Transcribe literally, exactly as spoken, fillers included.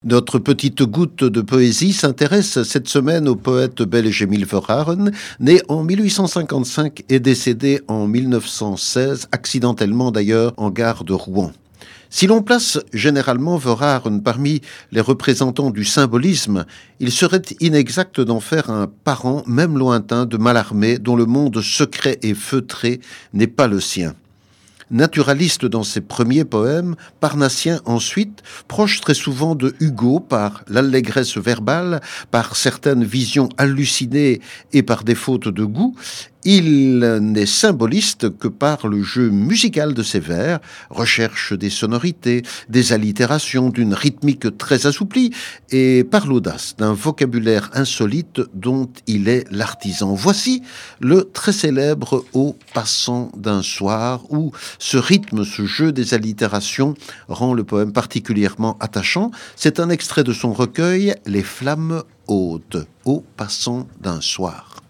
Notre petite goutte de poésie s'intéresse cette semaine au poète belge Émile Verhaeren, né en mille huit cent cinquante-cinq et décédé en mille neuf cent seize, accidentellement d'ailleurs en gare de Rouen. Si l'on place généralement Verhaeren parmi les représentants du symbolisme, il serait inexact d'en faire un parent, même lointain, de Mallarmé, dont le monde secret et feutré n'est pas le sien. Naturaliste dans ses premiers poèmes, parnassien ensuite, proche très souvent de Hugo par l'allégresse verbale, par certaines visions hallucinées et par des fautes de goût, il n'est symboliste que par le jeu musical de ses vers, recherche des sonorités, des allitérations, d'une rythmique très assouplie, et par l'audace d'un vocabulaire insolite dont il est l'artisan. Voici le très célèbre Au passant d'un soir, où ce rythme, ce jeu des allitérations rend le poème particulièrement attachant. C'est un extrait de son recueil « Les flammes hautes », Au passant d'un soir.